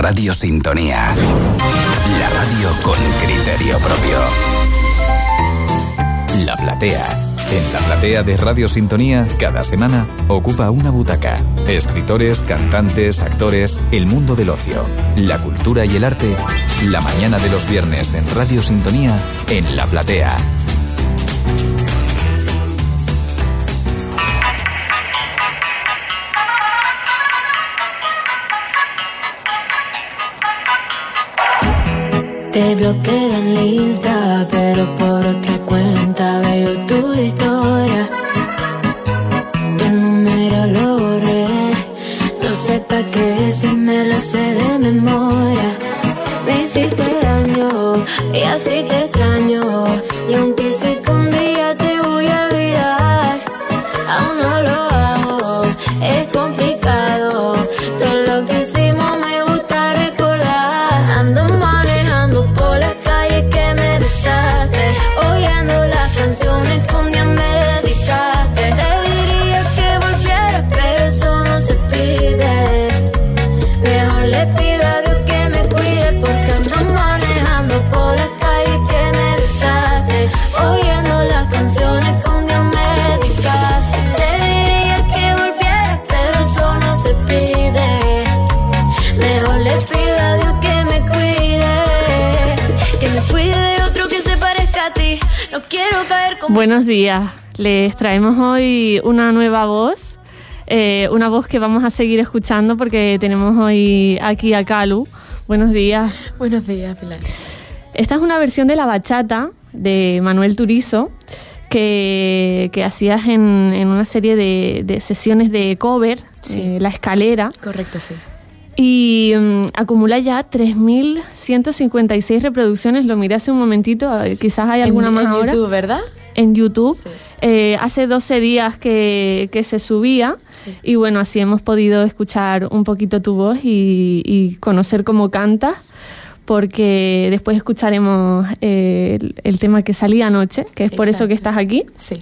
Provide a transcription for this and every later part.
Radio Sintonía. La radio con criterio propio. La Platea. En La Platea de Radio Sintonía, cada semana ocupa una butaca. Escritores, cantantes, actores, el mundo del ocio, la cultura y el arte. La mañana de los viernes en Radio Sintonía, en La Platea. Te bloqueé en el Insta, pero por otra cuenta veo tu historia. Tu número lo borré, no sé pa' qué si me lo sé de memoria. Me hiciste daño y así te extraño, y aunque sé que un día te voy a olvidar, aún no lo hago, es complicado. Todo lo que hicimos me gusta recordar. Ando manejando por las calles que me besaste, oyendo las canciones que un día me dedicaste. Te diría que volviera, pero eso no se pide. Mejor le pido a Dios que me cuide, porque ando manejando por las calles que me besaste, oyendo las canciones que un día me dedicaste. Te diría que volviera, pero eso no se pide. Mejor le pido a Dios que me cuide de otro que se parezca a ti. No quiero caer como... Buenos días, les traemos hoy una nueva voz, una voz que vamos a seguir escuchando porque tenemos hoy aquí a Calu. Buenos días. Buenos días, Pilar. Esta es una versión de la bachata de Manuel Turizo que hacías en una serie de sesiones de cover, Sí. La Escalera. Correcto, sí. Y acumula ya 3.156 reproducciones. Lo miré hace un momentito, quizás hay alguna más ahora. En YouTube, ¿verdad? En YouTube. Sí. Hace 12 días que se subía, Sí. y bueno, así hemos podido escuchar un poquito tu voz y conocer cómo cantas, porque después escucharemos el tema que salía anoche, que es por eso que estás aquí. Sí.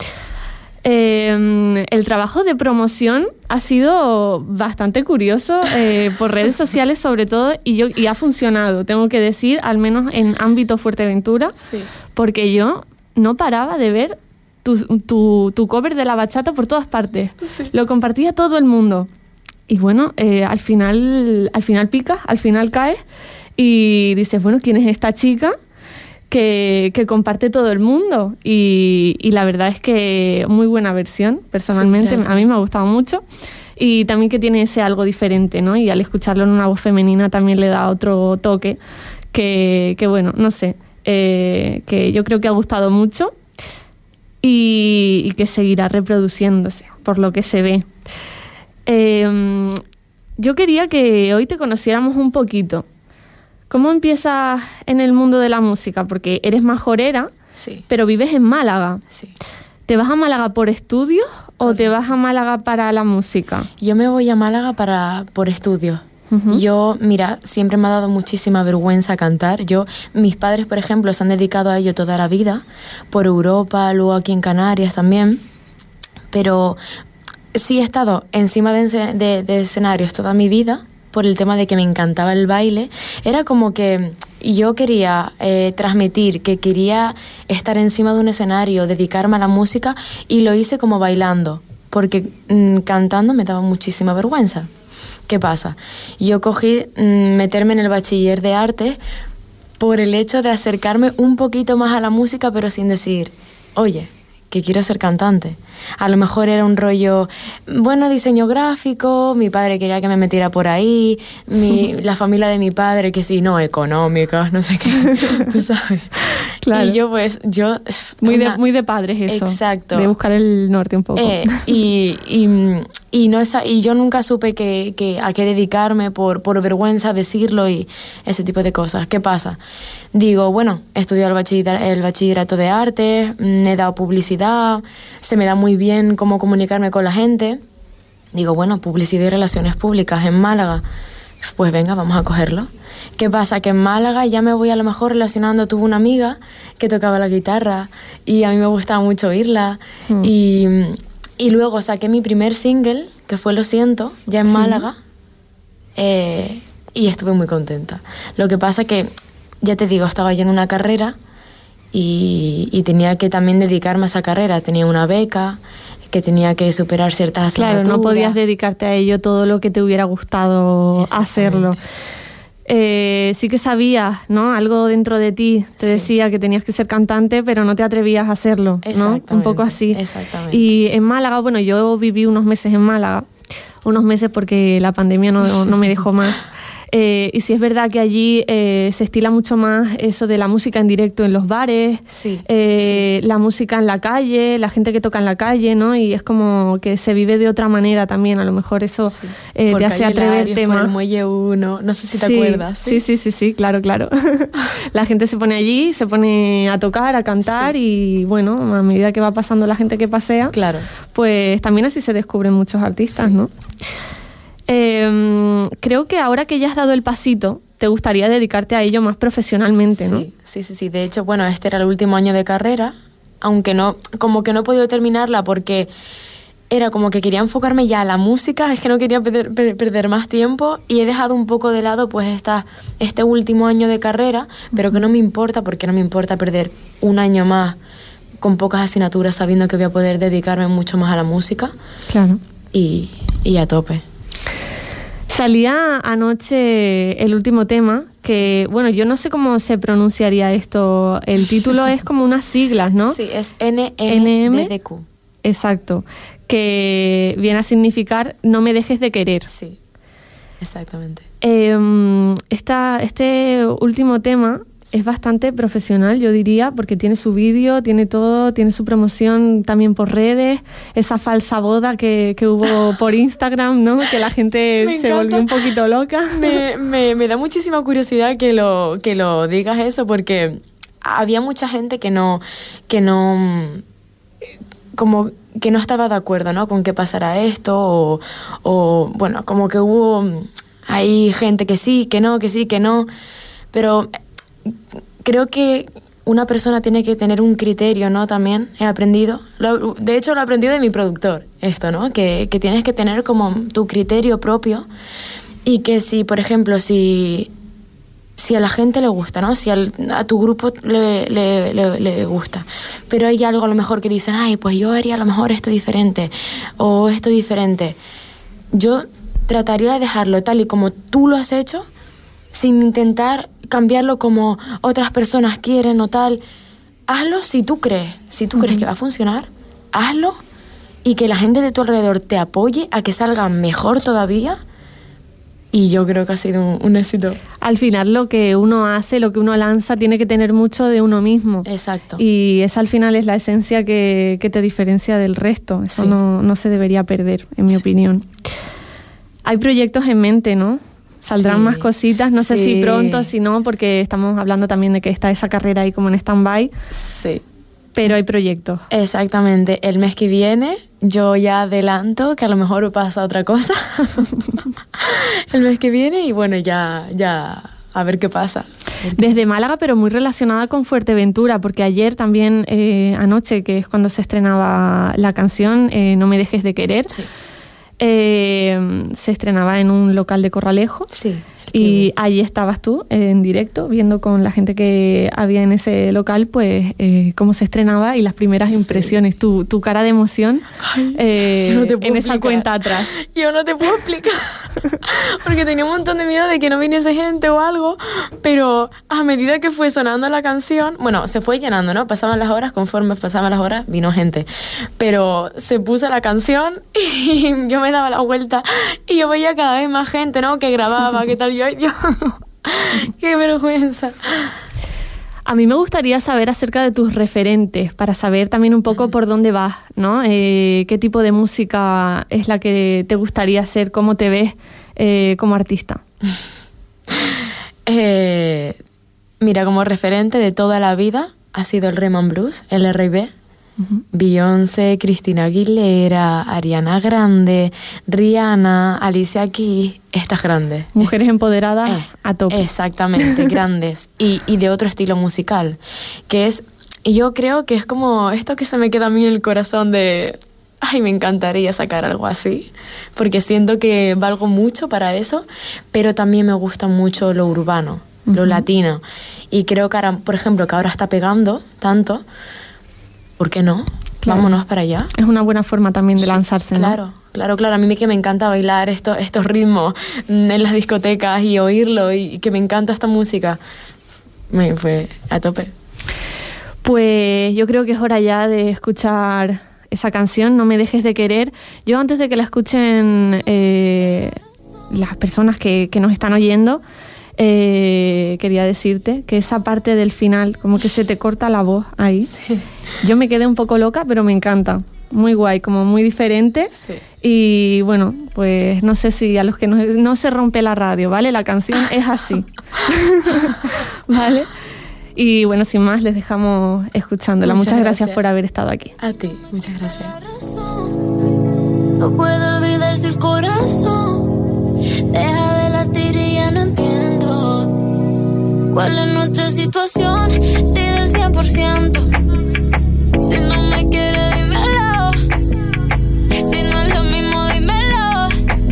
El trabajo de promoción ha sido bastante curioso, por redes sociales sobre todo, y ha funcionado, tengo que decir, al menos en ámbito Fuerteventura, Sí. porque yo no paraba de ver tu cover de la bachata por todas partes. Sí. Lo compartía todo el mundo. Y bueno, al final picas, al final caes y dices, bueno, ¿quién es esta chica que comparte todo el mundo? Y la verdad es que muy buena versión, personalmente. Sí, a mí me ha gustado mucho. Y también que tiene ese algo diferente, ¿no? Y al escucharlo en una voz femenina también le da otro toque que bueno, no sé, que yo creo que ha gustado mucho y que seguirá reproduciéndose, por lo que se ve. Yo quería que hoy te conociéramos un poquito. ¿Cómo empiezas en el mundo de la música? Porque eres majorera, Sí. pero vives en Málaga. Sí. ¿Te vas a Málaga por estudios o te vas a Málaga para la música? Yo me voy a Málaga por estudios. Ujú. Yo, mira, siempre me ha dado muchísima vergüenza cantar. Mis padres, por ejemplo, se han dedicado a ello toda la vida, por Europa, luego aquí en Canarias también. Pero sí he estado encima de escenarios toda mi vida, por el tema de que me encantaba el baile. Era como que yo quería transmitir que quería estar encima de un escenario, dedicarme a la música, y lo hice como bailando, porque cantando me daba muchísima vergüenza. ¿Qué pasa? Yo cogí meterme en el bachiller de arte por el hecho de acercarme un poquito más a la música, pero sin decir, oye, que quiero ser cantante. A lo mejor era un rollo, bueno, diseño gráfico, mi padre quería que me metiera por ahí, la familia de mi padre, que sí, no, económicas, no sé qué, tú sabes. Claro. Y yo... Muy de padres eso. Exacto. De buscar el norte un poco. Y yo nunca supe a qué dedicarme por vergüenza decirlo y ese tipo de cosas. ¿Qué pasa? Digo, bueno, he estudiado el bachillerato de arte, he dado publicidad, se me da muy bien cómo comunicarme con la gente. Digo, bueno, publicidad y relaciones públicas en Málaga, pues venga, vamos a cogerlo. ¿Qué pasa? Que en Málaga ya me voy a lo mejor relacionando. Tuve una amiga que tocaba la guitarra y a mí me gustaba mucho oírla. Y luego saqué mi primer single, que fue Lo Siento, ya en Málaga. y estuve muy contenta. Lo que pasa que, ya te digo, estaba yo en una carrera y tenía que también dedicarme a esa carrera. Tenía una beca, que tenía que superar ciertas asignaturas. Claro, no podías dedicarte a ello todo lo que te hubiera gustado hacerlo. Sí que sabías, ¿no? Algo dentro de ti te decía que tenías que ser cantante, pero no te atrevías a hacerlo, ¿no? Un poco así. Exactamente. Y en Málaga, bueno, yo viví unos meses en Málaga, unos meses porque la pandemia no me dejó más. Y sí es verdad que allí se estila mucho más eso de la música en directo en los bares, la música en la calle, la gente que toca en la calle, ¿no? Y es como que se vive de otra manera también, a lo mejor eso te hace atreverte más. Por el Muelle 1, no sé si te acuerdas. Sí, claro. La gente se pone allí, se pone a tocar, a cantar y bueno, a medida que va pasando la gente que pasea, pues también así se descubren muchos artistas, ¿no? Creo que ahora que ya has dado el pasito, te gustaría dedicarte a ello más profesionalmente, ¿no? Sí. De hecho, bueno, este era el último año de carrera, aunque no he podido terminarla porque era como que quería enfocarme ya a la música, es que no quería perder más tiempo y he dejado un poco de lado pues este último año de carrera, pero que no me importa porque no me importa perder un año más con pocas asignaturas sabiendo que voy a poder dedicarme mucho más a la música. Claro. Y a tope. Salía anoche el último tema, que, bueno, yo no sé cómo se pronunciaría esto. El título es como unas siglas, ¿no? Sí, es NMDDQ. Exacto. Que viene a significar No me dejes de querer. Sí, exactamente. Este último tema es bastante profesional, yo diría, porque tiene su vídeo, tiene todo, tiene su promoción también por redes, esa falsa boda que hubo por Instagram, ¿no? Que la gente se volvió un poquito loca. Me da muchísima curiosidad que lo digas eso, porque había mucha gente que no estaba de acuerdo, ¿no? Con que pasara esto, o bueno, como que hubo hay gente que sí, que no, pero creo que una persona tiene que tener un criterio, ¿no? También he aprendido, de hecho lo he aprendido de mi productor, esto, ¿no? Que tienes que tener como tu criterio propio y que si, por ejemplo, si a la gente le gusta, ¿no? Si a tu grupo le gusta, pero hay algo a lo mejor que dicen, ay, pues yo haría a lo mejor esto diferente o esto diferente. Yo trataría de dejarlo tal y como tú lo has hecho, sin intentar cambiarlo como otras personas quieren o tal. Hazlo si tú crees que va a funcionar, hazlo y que la gente de tu alrededor te apoye a que salga mejor todavía. Y yo creo que ha sido un éxito. Al final lo que uno hace, lo que uno lanza, tiene que tener mucho de uno mismo. Exacto. Y esa al final es la esencia que te diferencia del resto. Eso no se debería perder, en mi opinión. Hay proyectos en mente, ¿no? Saldrán más cositas, no sé si pronto, si no, porque estamos hablando también de que está esa carrera ahí como en stand-by. Sí. Pero hay proyectos. Exactamente. El mes que viene yo ya adelanto que a lo mejor pasa otra cosa. El mes que viene y bueno, ya a ver qué pasa. Desde Málaga, pero muy relacionada con Fuerteventura, porque ayer también, anoche, que es cuando se estrenaba la canción No me dejes de querer, se estrenaba en un local de Corralejo. Sí. Y allí estabas tú en directo viendo con la gente que había en ese local pues cómo se estrenaba y las primeras impresiones, tu cara de emoción. Ay, no te puedo en esa cuenta atrás. Yo no te puedo explicar porque tenía un montón de miedo de que no viniese gente o algo, pero a medida que fue sonando la canción, bueno, se fue llenando, ¿no? Pasaban las horas, conforme pasaban las horas vino gente, pero se puso la canción y yo me daba la vuelta y yo veía cada vez más gente, ¿no? Que grababa, que tal. Ay, Dios, qué vergüenza. A mí me gustaría saber acerca de tus referentes, para saber también un poco por dónde vas, ¿no? ¿Qué tipo de música es la que te gustaría hacer? ¿Cómo te ves como artista? Mira, como referente de toda la vida ha sido el Rhythm and Blues, el R&B. Beyoncé, Cristina Aguilera, Ariana Grande, Rihanna, Alicia Keys, estas grandes. Mujeres empoderadas a tope. Exactamente, grandes. Y de otro estilo musical, que es, y yo creo que es como esto que se me queda a mí en el corazón de ay, me encantaría sacar algo así, porque siento que valgo mucho para eso, pero también me gusta mucho lo urbano, lo latino. Y creo que ahora, por ejemplo, que ahora está pegando tanto, ¿por qué no? Claro. Vámonos para allá. Es una buena forma también de lanzarse, claro, ¿no? Claro. A mí que me encanta bailar estos ritmos en las discotecas y oírlo, y que me encanta esta música. Me fue a tope. Pues yo creo que es hora ya de escuchar esa canción, No me dejes de querer. Yo, antes de que la escuchen las personas que nos están oyendo, quería decirte que esa parte del final, como que se te corta la voz ahí. Sí. Yo me quedé un poco loca, pero me encanta. Muy guay, como muy diferente. Sí. Y bueno, pues no sé si a los que no se rompe la radio, ¿vale? La canción es así. ¿Vale? Y bueno, sin más, les dejamos escuchándola. Muchas gracias por haber estado aquí. A ti, muchas gracias. No puedo olvidarse el corazón. Deja de latir y ya no entiendo cuál es nuestra situación. Si del 100%, si no me quieres, dímelo. Si no es lo mismo, dímelo.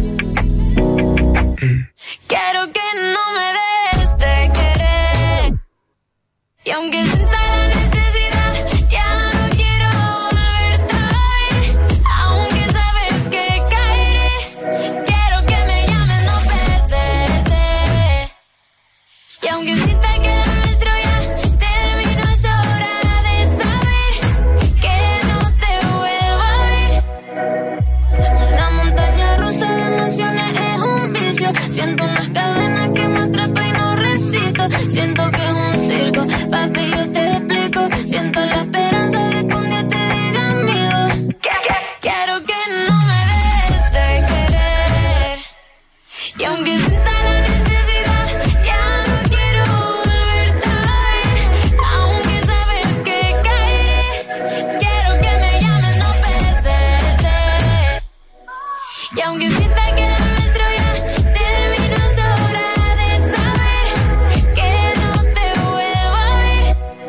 Quiero que no me dejes de querer. Y aunque sienta la necesidad, ya no quiero volverte a ver. Aunque sabes que caeré, quiero que me llames, no perderte. Y aunque sienta que lo nuestro ya terminó, es hora de saber que no te vuelvo a ver. Una montaña rusa de emociones es un vicio. Siento unas cadenas que me atrapan y no resisto. Siento que es un circo, papi, yo te explico. Siento la esperanza de que un día te diga amigo. Quiero que no me dejes de querer. Y aunque sienta la necesidad, ya no quiero volverte a ver. Aunque sabes que caeré, quiero que me llames, no perderte. Y aunque sienta que lo nuestro ya terminó, es hora de saber que no te vuelvo a ver.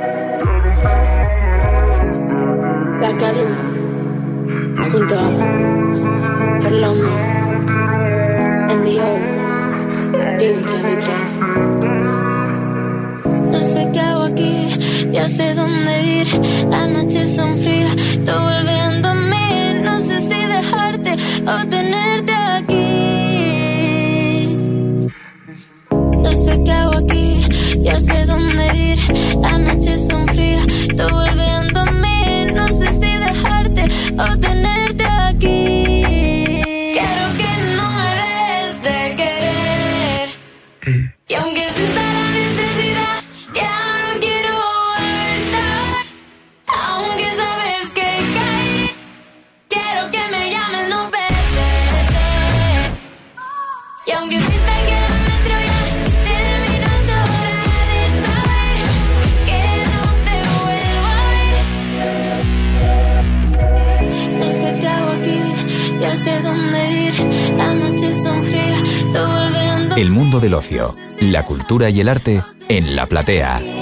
La Calum, junto a Fernando, N.D.O. Team 33. No sé qué hago aquí, ya sé dónde ir. Las noches son frías, tú volviendo a mí. No sé si dejarte o tenerte aquí. No sé qué hago aquí, ya sé dónde ir. Las noches son frías, tú volviendo a mí. No sé si dejarte o tenerte aquí. Quiero que no me dejes de querer. Y aunque sienta la necesidad, ya no quiero volverte a ver. Aunque sabes que caeré, quiero que me llames, no perderte. Y aunque sienta que lo nuestro ya terminó, es hora de saber que no te vuelvo a ver. No sé qué hago aquí, ya sé dónde ir. Las noches son frías, tú volviendo. El mundo del ocio, la cultura y el arte en La Platea.